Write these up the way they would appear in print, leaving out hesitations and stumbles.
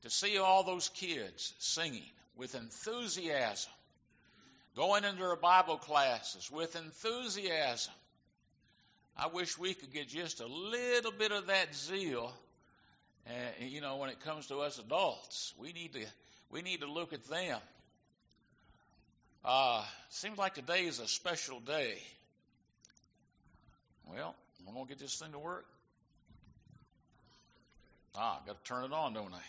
to see all those kids singing with enthusiasm, going into their Bible classes with enthusiasm. I wish we could get just a little bit of that zeal, when it comes to us adults. We need to look at them. Seems like today is a special day. Well, I'm going to get this thing to work. I've got to turn it on, don't I?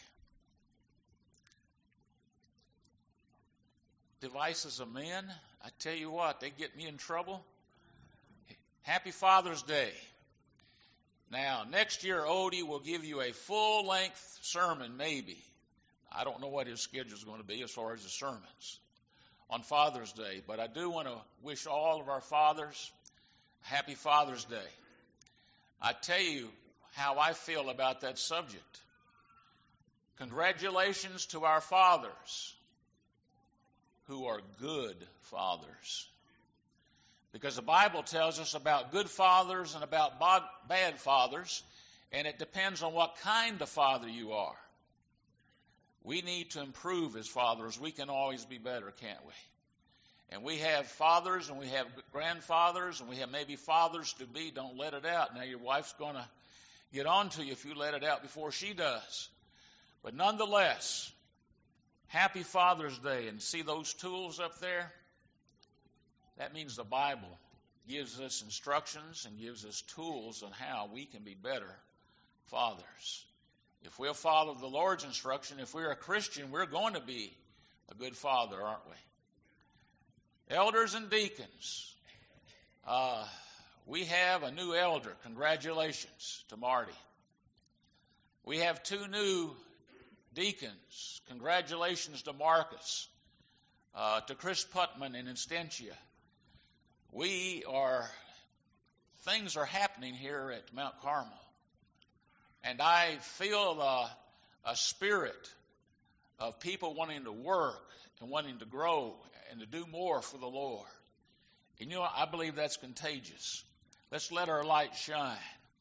Devices of men, I tell you what, they get me in trouble. Happy Father's Day. Now, next year, Odie will give you a full-length sermon, maybe. I don't know what his schedule is going to be as far as the sermons on Father's Day, but I do want to wish all of our fathers a happy Father's Day. I tell you how I feel about that subject. Congratulations to our fathers who are good fathers. Because the Bible tells us about good fathers and about bad fathers, and it depends on what kind of father you are. We need to improve as fathers. We can always be better, can't we? And we have fathers and we have grandfathers and we have maybe fathers to be. Don't let it out. Now your wife's going to get on to you if you let it out before she does. But nonetheless, happy Father's Day. And see those tools up there? That means the Bible gives us instructions and gives us tools on how we can be better fathers. If we'll follow the Lord's instruction, if we're a Christian, we're going to be a good father, aren't we? Elders and deacons. We have a new elder. Congratulations to Marty. We have 2 new deacons. Congratulations to Marcus, to Chris Putman in Instantia. Things are happening here at Mount Carmel. And I feel a spirit of people wanting to work and wanting to grow and to do more for the Lord. And I believe that's contagious. Let's let our light shine.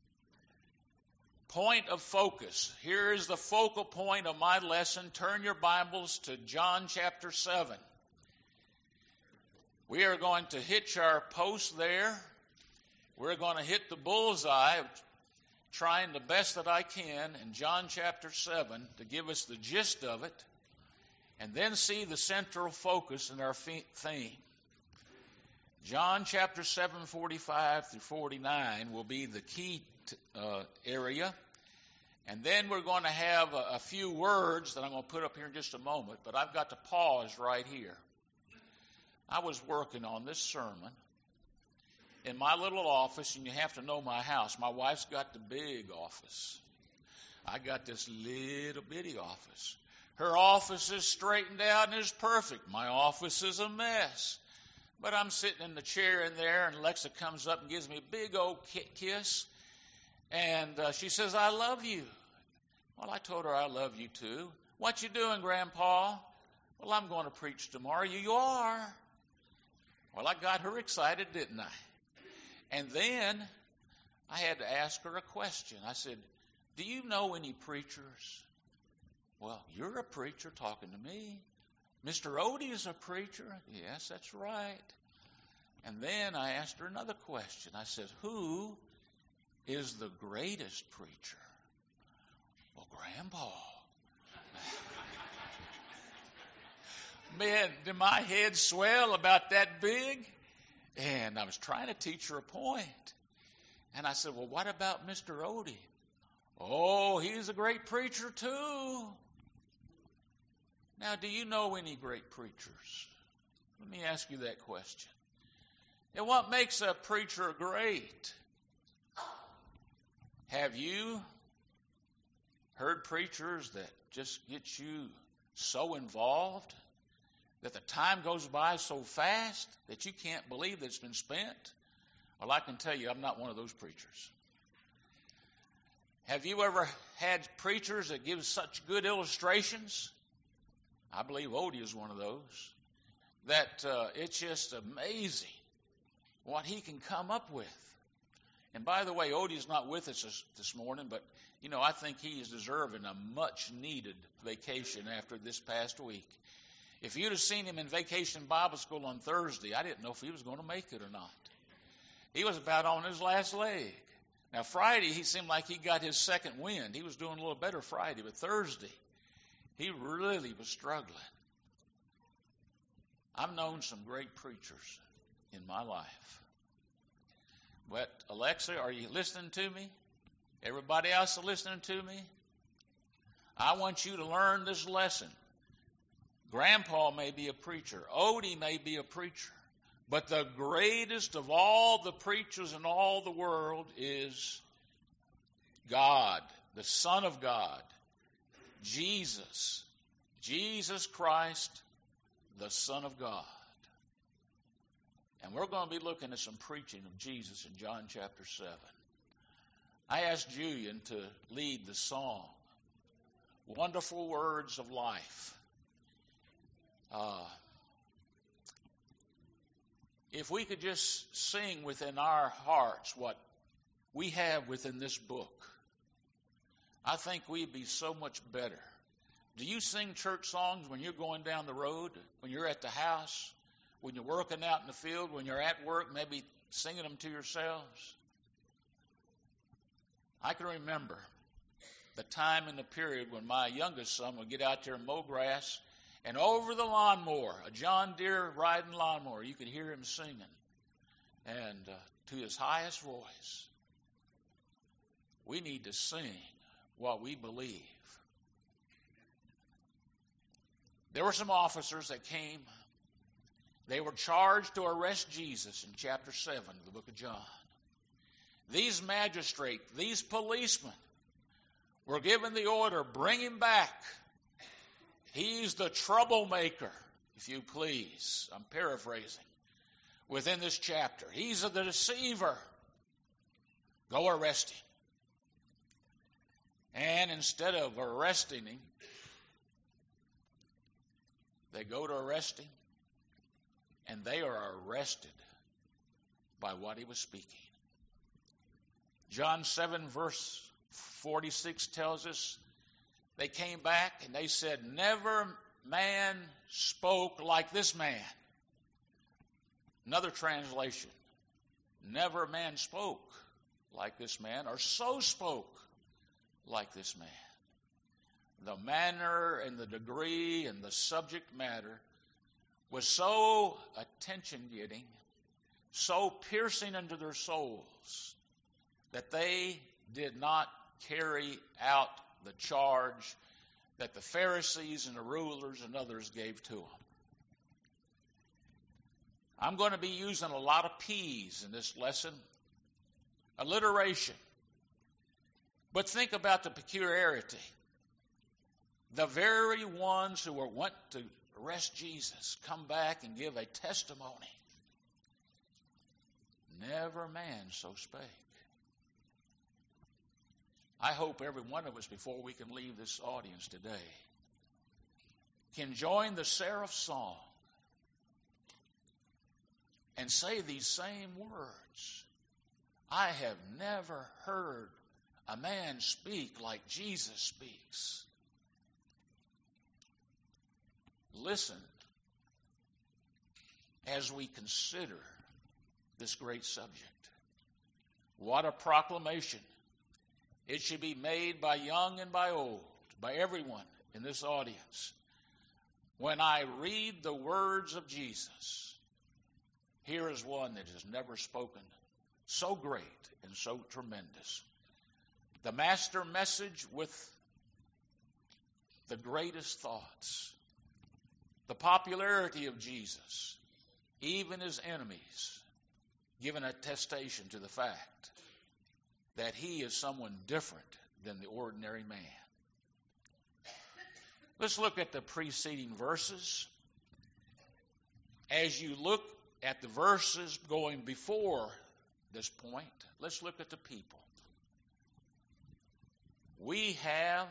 Point of focus. Here is the focal point of my lesson. Turn your Bibles to John chapter 7. We are going to hitch our post there. We're going to hit the bullseye, trying the best that I can in John chapter 7 to give us the gist of it, and then see the central focus in our theme. John chapter 7, 45 through 49 will be the key area. And then we're going to have a few words that I'm going to put up here in just a moment, but I've got to pause right here. I was working on this sermon in my little office, and you have to know my house. My wife's got the big office. I got this little bitty office. Her office is straightened out and is perfect. My office is a mess. But I'm sitting in the chair in there, and Alexa comes up and gives me a big old kiss. And she says, "I love you." Well, I told her I love you too. "What you doing, Grandpa?" "Well, I'm going to preach tomorrow." "You are?" Well, I got her excited, didn't I? And then I had to ask her a question. I said, "Do you know any preachers?" "Well, you're a preacher talking to me." "Mr. Odie is a preacher." "Yes, that's right." And then I asked her another question. I said, "Who is the greatest preacher?" "Well, Grandpa." Man, did my head swell about that big? And I was trying to teach her a point. And I said, "Well, what about Mr. Odie?" "Oh, he's a great preacher too." Now, do you know any great preachers? Let me ask you that question. And what makes a preacher great? Have you heard preachers that just get you so involved that the time goes by so fast that you can't believe that it's been spent? Well, I can tell you, I'm not one of those preachers. Have you ever had preachers that give such good illustrations? I believe Odie is one of those. That it's just amazing what he can come up with. And by the way, Odie's not with us this morning, but, I think he is deserving a much-needed vacation after this past week. If you'd have seen him in Vacation Bible School on Thursday, I didn't know if he was going to make it or not. He was about on his last leg. Now, Friday, he seemed like he got his second wind. He was doing a little better Friday, but Thursday, he really was struggling. I've known some great preachers in my life. But, Alexa, are you listening to me? Everybody else listening to me? I want you to learn this lesson. Grandpa may be a preacher. Odie may be a preacher. But the greatest of all the preachers in all the world is God, the Son of God, Jesus Christ, the Son of God. And we're going to be looking at some preaching of Jesus in John chapter 7. I asked Julian to lead the song, Wonderful Words of Life. If we could just sing within our hearts what we have within this book, I think we'd be so much better. Do you sing church songs when you're going down the road, when you're at the house, when you're working out in the field, when you're at work, maybe singing them to yourselves? I can remember the time in the period when my youngest son would get out there and mow grass, and over the lawnmower, a John Deere riding lawnmower, you could hear him singing, and to his highest voice. We need to sing what we believe. There were some officers that came. They were charged to arrest Jesus in chapter 7 of the book of John. These magistrates, these policemen, were given the order, bring him back. He's the troublemaker, if you please. I'm paraphrasing. Within this chapter. He's the deceiver. Go arrest him. And instead of arresting him, they go to arrest him, and they are arrested by what he was speaking. John 7 verse 46 tells us they came back and they said, never man spoke like this man. Another translation, never man spoke like this man, or so spoke like this man. The manner and the degree and the subject matter was so attention-getting, so piercing into their souls, that they did not carry out the charge that the Pharisees and the rulers and others gave to them. I'm going to be using a lot of P's in this lesson, alliteration. But think about the peculiarity. The very ones who went to arrest Jesus come back and give a testimony. Never man so spake. I hope every one of us, before we can leave this audience today, can join the seraph song and say these same words. I have never heard a man speak like Jesus speaks. Listen as we consider this great subject. What a proclamation. It should be made by young and by old, by everyone in this audience. When I read the words of Jesus, here is one that has never spoken so great and so tremendous. The master message with the greatest thoughts. The popularity of Jesus, even his enemies, give an attestation to the fact that he is someone different than the ordinary man. Let's look at the preceding verses. As you look at the verses going before this point, let's look at the people. We have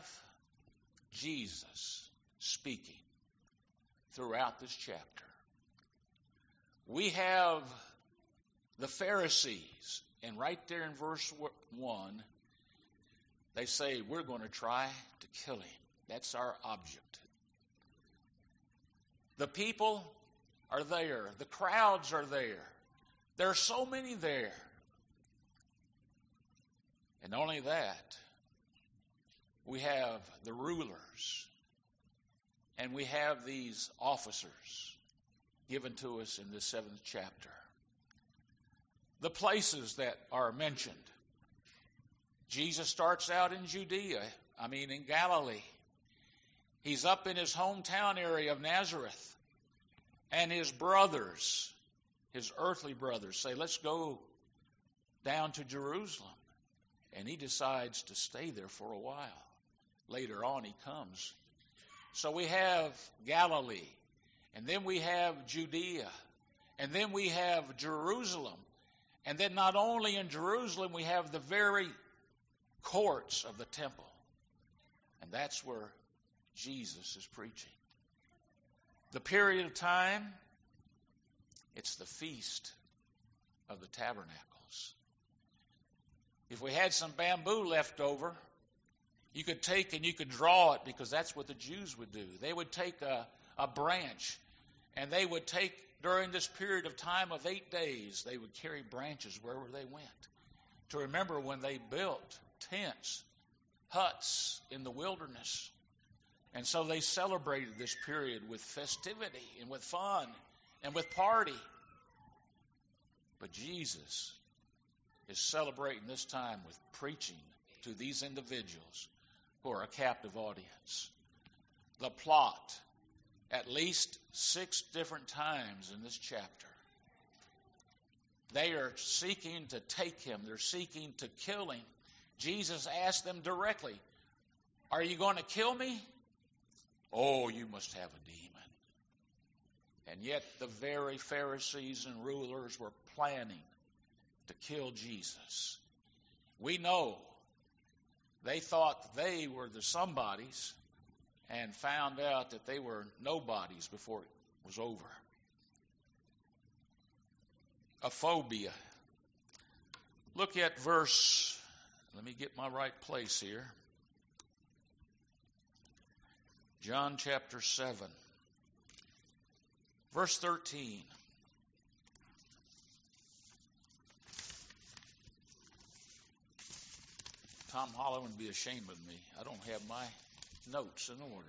Jesus speaking throughout this chapter. We have the Pharisees, and right there in verse 1, they say, we're going to try to kill him. That's our object. The people are there. The crowds are there. There are so many there. And not only that, we have the rulers, and we have these officers given to us in this 7th chapter. The places that are mentioned. Jesus starts out in in Galilee. He's up in his hometown area of Nazareth. And his brothers, his earthly brothers, say, let's go down to Jerusalem. And he decides to stay there for a while. Later on he comes. So we have Galilee. And then we have Judea. And then we have Jerusalem. And then not only in Jerusalem, we have the very courts of the temple. And that's where Jesus is preaching. The period of time, it's the Feast of the Tabernacles. If we had some bamboo left over, you could take and you could draw it, because that's what the Jews would do. They would take a branch, and they would take, during this period of time of 8 days, they would carry branches wherever they went to remember when they built tents, huts in the wilderness. And so they celebrated this period with festivity and with fun and with party. But Jesus is celebrating this time with preaching to these individuals who are a captive audience. The plot, at least 6 different times in this chapter. They are seeking to take him. They're seeking to kill him. Jesus asked them directly, are you going to kill me? Oh, you must have a demon. And yet the very Pharisees and rulers were planning to kill Jesus. We know they thought they were the somebodies and found out that they were nobodies before it was over. A phobia. Look at let me get my right place here. John chapter 7, verse 13. Tom Holland would be ashamed of me. I don't have my notes in order.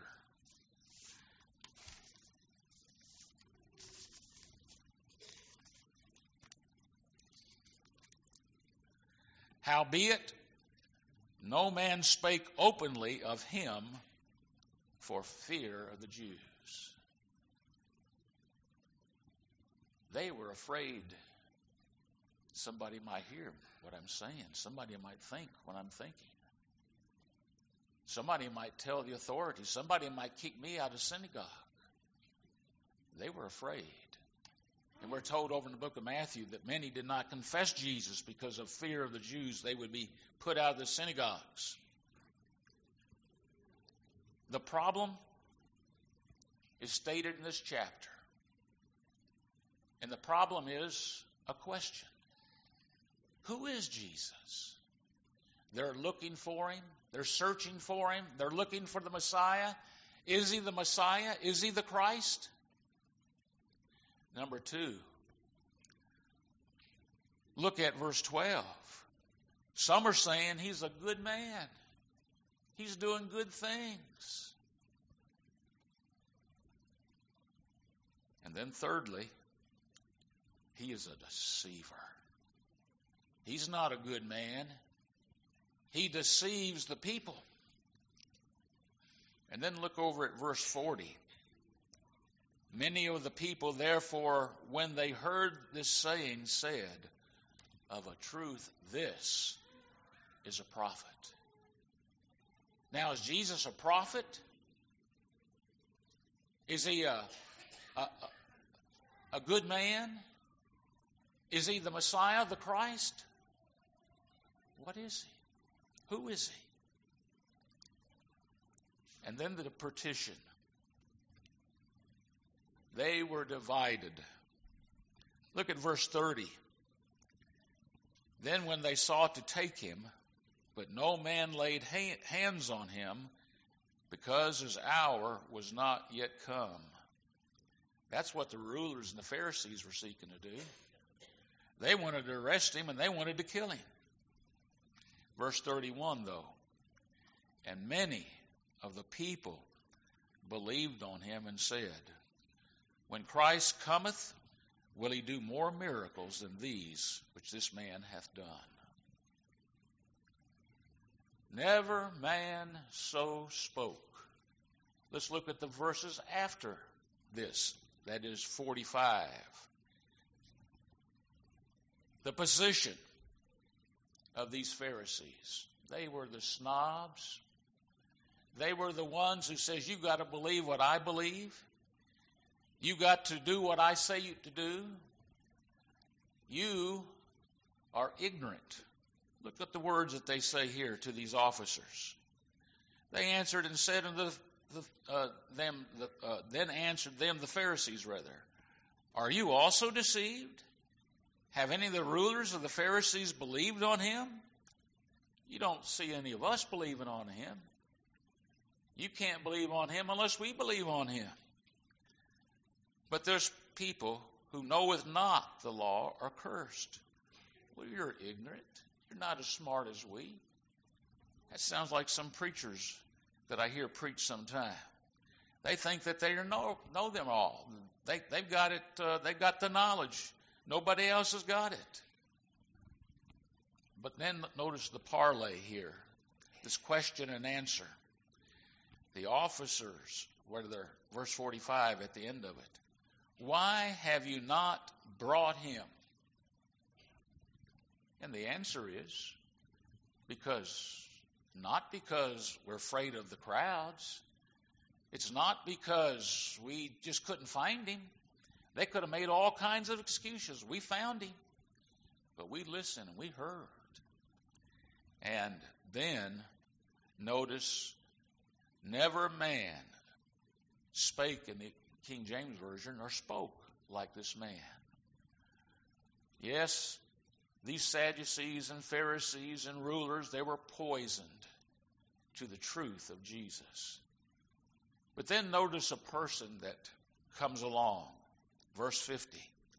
Howbeit, no man spake openly of him for fear of the Jews. They were afraid somebody might hear what I'm saying. Somebody might think what I'm thinking. Somebody might tell the authorities. Somebody might kick me out of synagogue. They were afraid. And we're told over in the book of Matthew that many did not confess Jesus because of fear of the Jews. They would be put out of the synagogues. The problem is stated in this chapter. And the problem is a question. Who is Jesus? They're looking for him. They're searching for him. They're looking for the Messiah. Is he the Messiah? Is he the Christ? Number 2, look at verse 12. Some are saying he's a good man. He's doing good things. And then thirdly, he is a deceiver. He's not a good man. He deceives the people. And then look over at verse 40. Many of the people, therefore, when they heard this saying, said, of a truth, this is a prophet. Now, is Jesus a prophet? Is he a good man? Is he the Messiah, the Christ? What is he? Who is he? And then the petition. They were divided. Look at verse 30. Then when they sought to take him, but no man laid hands on him, because his hour was not yet come. That's what the rulers and the Pharisees were seeking to do. They wanted to arrest him and they wanted to kill him. Verse 31, though, and many of the people believed on him and said, when Christ cometh, will he do more miracles than these which this man hath done? Never man so spoke. Let's look at the verses after this. That is 45. The position of these Pharisees. They were the snobs. They were the ones who says, you got to believe what I believe. You got to do what I say you to do. You are ignorant. Look at the words that they say here to these officers. They answered and said unto then answered them the Pharisees, are you also deceived? Have any of the rulers of the Pharisees believed on him? You don't see any of us believing on him. You can't believe on him unless we believe on him. But there's people who knoweth not the law are cursed. Well, you're ignorant. You're not as smart as we. That sounds like some preachers that I hear preach sometime. They think that they know them all. They've got it. They've got the knowledge. Nobody else has got it. But then notice the parlay here. This question and answer. The officers, verse 45 at the end of it. Why have you not brought him? And the answer is not because we're afraid of the crowds. It's not because we just couldn't find him. They could have made all kinds of excuses. We found him. But we listened and we heard. And then, notice, never man spake in the King James Version or spoke like this man. Yes, these Sadducees and Pharisees and rulers, they were poisoned to the truth of Jesus. But then notice a person that comes along. Verse 50.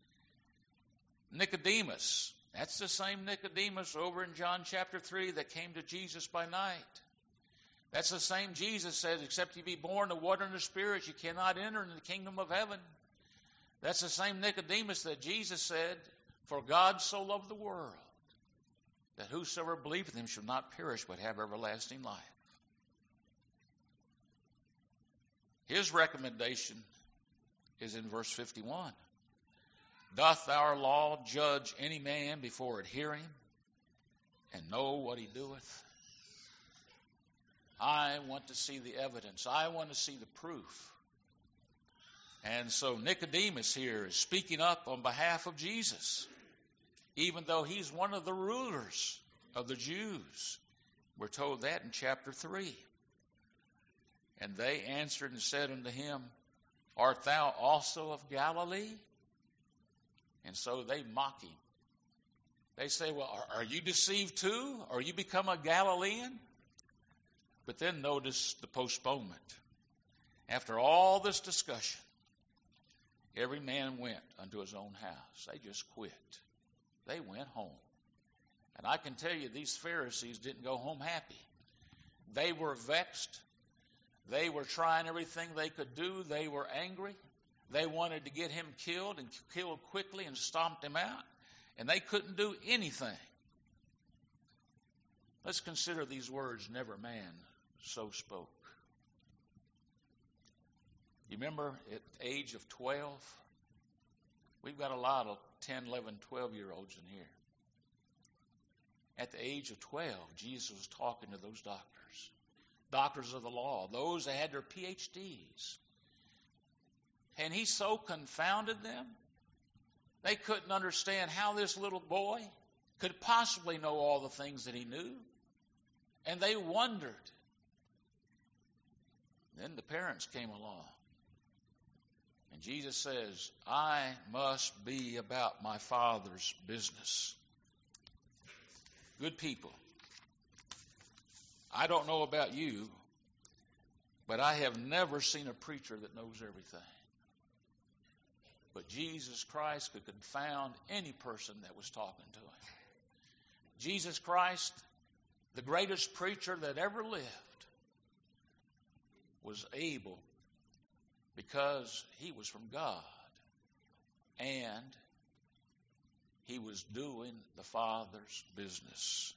Nicodemus. That's the same Nicodemus over in John chapter 3 that came to Jesus by night. That's the same Jesus said, except you be born of water and the Spirit, you cannot enter into the kingdom of heaven. That's the same Nicodemus that Jesus said, for God so loved the world, that whosoever believeth in him shall not perish but have everlasting life. His recommendation is in verse 51. Doth our law judge any man before it hear him and know what he doeth? I want to see the evidence. I want to see the proof. And so Nicodemus here is speaking up on behalf of Jesus, even though he's one of the rulers of the Jews. We're told that in chapter 3. And they answered and said unto him, art thou also of Galilee? And so they mock him. They say, well, are you deceived too? Or you become a Galilean? But then notice the postponement. After all this discussion, every man went unto his own house. They just quit. They went home. And I can tell you, these Pharisees didn't go home happy. They were vexed. They were trying everything they could do. They were angry. They wanted to get him killed and killed quickly and stomped him out. And they couldn't do anything. Let's consider these words, never man so spoke. You remember at the age of 12? We've got a lot of 10, 11, 12-year-olds in here. At the age of 12, Jesus was talking to those doctors of the law, those that had their PhDs. And he so confounded them, they couldn't understand how this little boy could possibly know all the things that he knew. And they wondered. Then the parents came along. And Jesus says, I must be about my Father's business. Good people. I don't know about you, but I have never seen a preacher that knows everything. But Jesus Christ could confound any person that was talking to him. Jesus Christ, the greatest preacher that ever lived, was able because he was from God and he was doing the Father's business.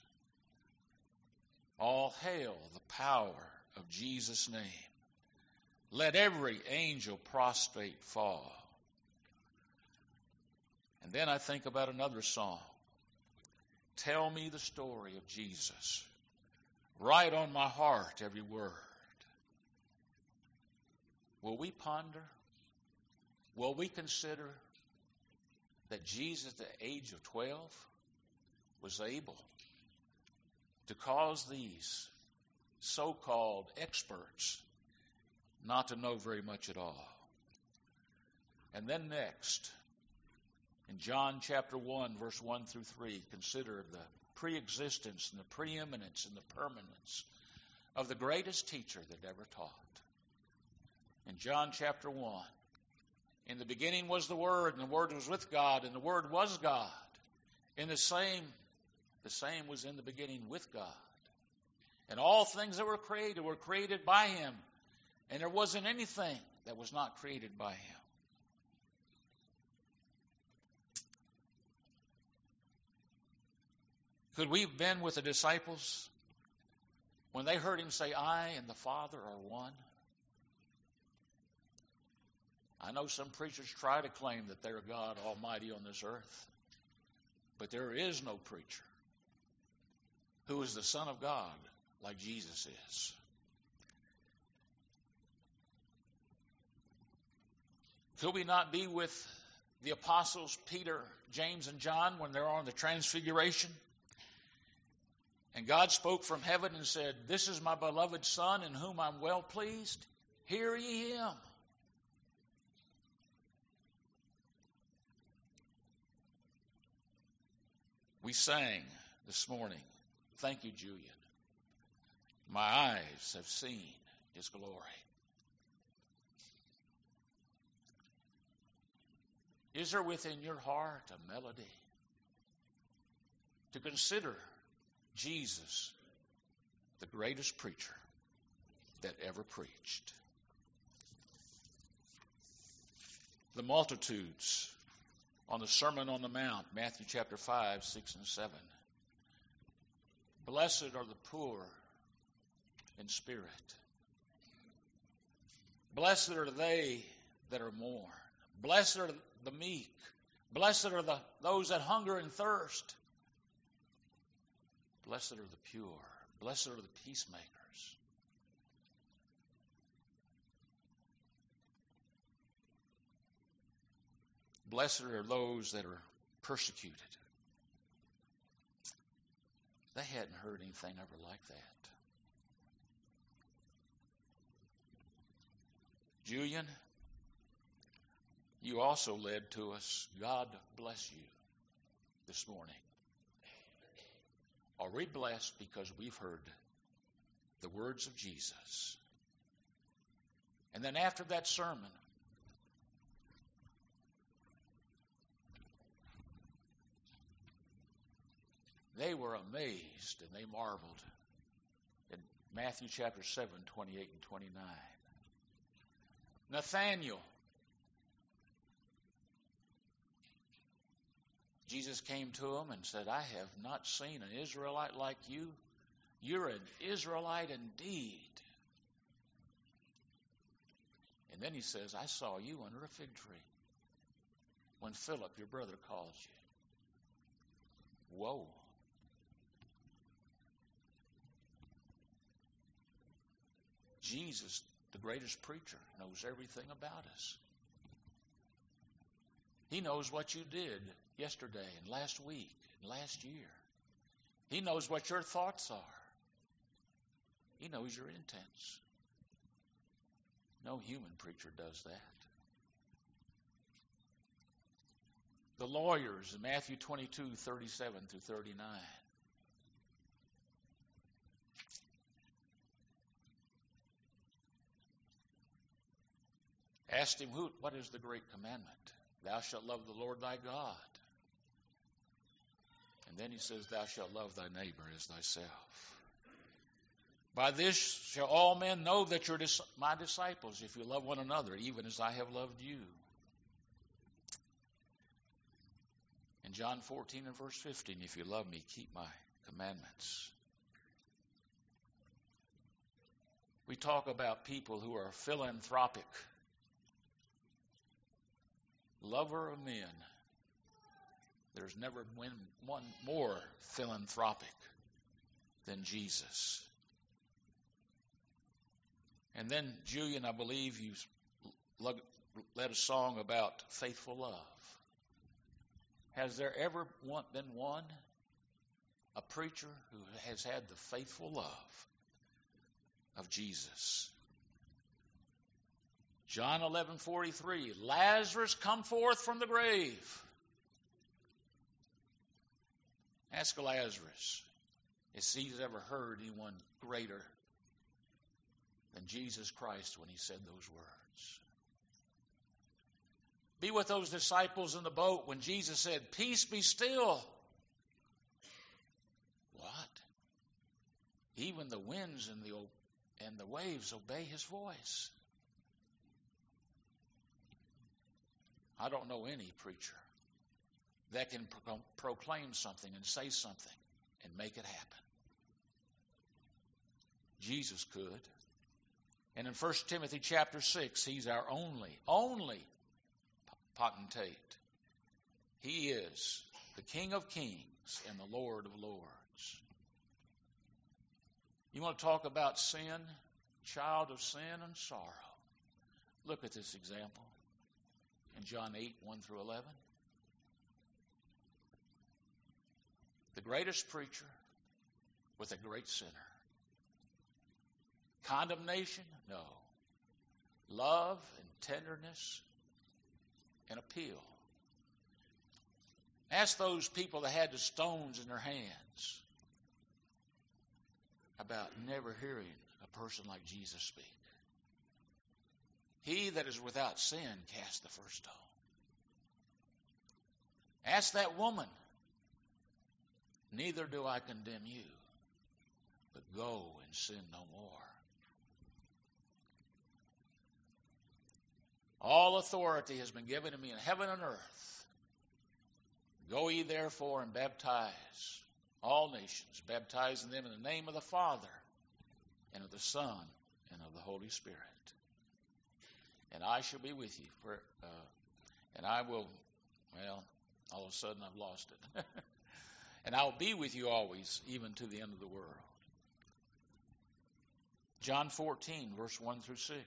All hail the power of Jesus' name. Let every angel prostrate fall. And then I think about another song. Tell me the story of Jesus. Write on my heart every word. Will we ponder? Will we consider that Jesus at the age of 12 was able to cause these so-called experts not to know very much at all? And then next, in John chapter 1, verse 1 through 3, consider the pre-existence and the preeminence and the permanence of the greatest teacher that ever taught. In John chapter 1, in the beginning was the Word, and the Word was with God, and the Word was God. And the same was in the beginning with God. And all things that were created by Him. And there wasn't anything that was not created by Him. Could we have been with the disciples when they heard Him say, I and the Father are one? I know some preachers try to claim that they're God Almighty on this earth. But there is no preacher who is the Son of God like Jesus is. Could we not be with the apostles Peter, James, and John when they're on the transfiguration? And God spoke from heaven and said, This is my beloved Son in whom I'm well pleased. Hear ye him. We sang this morning, thank you, Julian. My eyes have seen His glory. Is there within your heart a melody to consider Jesus, the greatest preacher that ever preached? The multitudes on the Sermon on the Mount, Matthew chapter 5, 6, and 7. Blessed are the poor in spirit. Blessed are they that are mourn. Blessed are the meek. Blessed are those that hunger and thirst. Blessed are the pure. Blessed are the peacemakers. Blessed are those that are persecuted. They hadn't heard anything ever like that. Julian, you also led to us, God bless you, this morning. Are we blessed because we've heard the words of Jesus? And then after that sermon, they were amazed and they marveled in Matthew chapter 7, 28 and 29. Nathanael, Jesus came to him and said, I have not seen an Israelite like you. You're an Israelite indeed. And then he says, I saw you under a fig tree when Philip, your brother, called you. Whoa. Jesus, the greatest preacher, knows everything about us. He knows what you did yesterday and last week and last year. He knows what your thoughts are. He knows your intents. No human preacher does that. The lawyers in Matthew 22, 37 through 39. Asked him, what is the great commandment? Thou shalt love the Lord thy God. And then he says, thou shalt love thy neighbor as thyself. By this shall all men know that you're my disciples, if you love one another, even as I have loved you. In John 14 and verse 15, if you love me, keep my commandments. We talk about people who are philanthropic, lover of men. There's never been one more philanthropic than Jesus. And then, Julian, I believe you led a song about faithful love. Has there ever been one, a preacher, who has had the faithful love of Jesus? John 11:43, Lazarus come forth from the grave. Ask Lazarus if he's ever heard anyone greater than Jesus Christ when he said those words. Be with those disciples in the boat when Jesus said, peace be still. What? Even the winds and the waves obey his voice. I don't know any preacher that can proclaim something and say something and make it happen. Jesus could. And in 1 Timothy chapter 6, he's our only potentate. He is the King of kings and the Lord of lords. You want to talk about sin, child of sin and sorrow. Look at this example in John 8, 1 through 11. The greatest preacher with a great sinner. Condemnation? No. Love and tenderness and appeal. Ask those people that had the stones in their hands about never hearing a person like Jesus speak. He that is without sin cast the first stone. Ask that woman, neither do I condemn you, but go and sin no more. All authority has been given to me in heaven and earth. Go ye therefore and baptize all nations, baptizing them in the name of the Father and of the Son and of the Holy Spirit. And I shall be with you. And I will, all of a sudden I've lost it. And I'll be with you always, even to the end of the world. John 14, verse 1 through 6.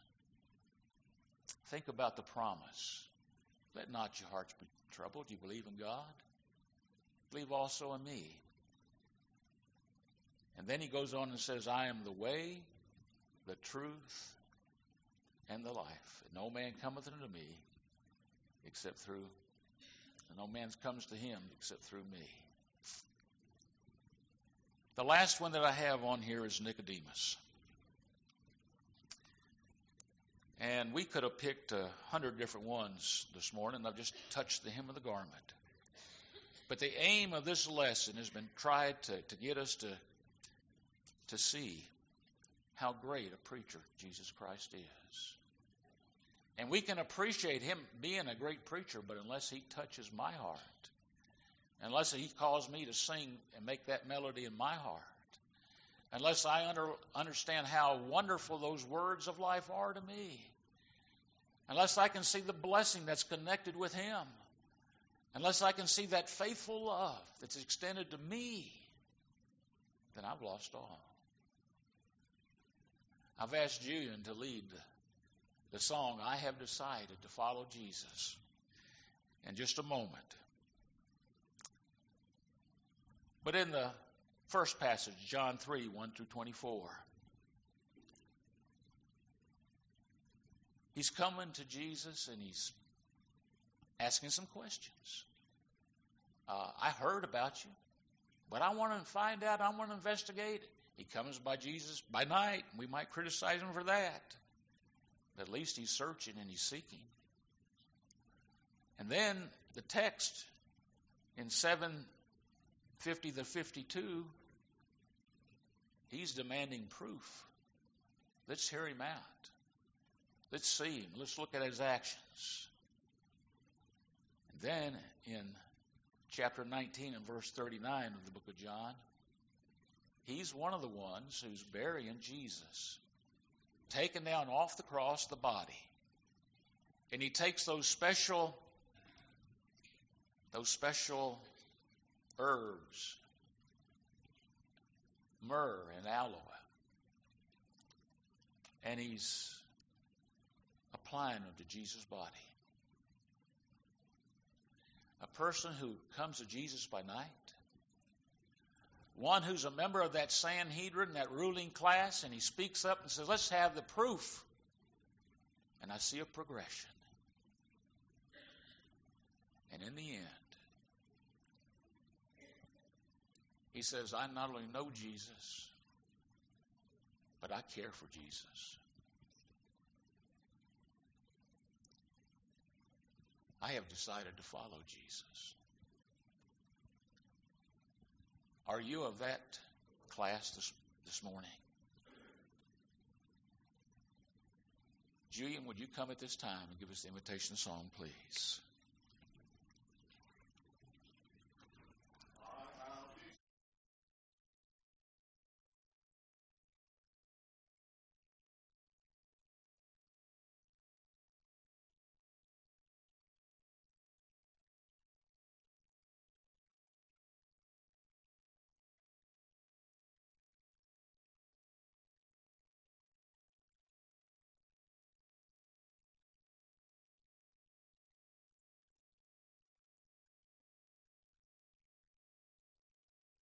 Think about the promise. Let not your hearts be troubled. You believe in God. Believe also in me. And then he goes on and says, I am the way, the truth, and the life. And no man cometh unto me except through, and no man comes to him except through me. The last one that I have on here is Nicodemus. And we could have picked 100 different ones this morning. I've just touched the hem of the garment. But the aim of this lesson has been tried to get us to see how great a preacher Jesus Christ is. And we can appreciate him being a great preacher, but unless he touches my heart, unless he calls me to sing and make that melody in my heart, unless I understand how wonderful those words of life are to me, unless I can see the blessing that's connected with him, unless I can see that faithful love that's extended to me, then I've lost all. I've asked Julian to lead the song, I Have Decided to Follow Jesus, in just a moment. But in the first passage, John 3, 1 through 24, he's coming to Jesus and he's asking some questions. I heard about you, but I want to find out, I want to investigate it. He comes by Jesus by night. We might criticize him for that. At least he's searching and he's seeking. And then the text in 7:50 to 52, he's demanding proof. Let's hear him out. Let's see him. Let's look at his actions. And then in chapter 19 and verse 39 of the book of John, he's one of the ones who's burying Jesus, taking down off the cross the body. And he takes those special herbs, myrrh and aloe, and he's applying them to Jesus' body. A person who comes to Jesus by night, one who's a member of that Sanhedrin, that ruling class, and he speaks up and says, let's have the proof. And I see a progression. And in the end, he says, I not only know Jesus, but I care for Jesus. I have decided to follow Jesus. Are you of that class this morning? Julian, would you come at this time and give us the invitation song, please?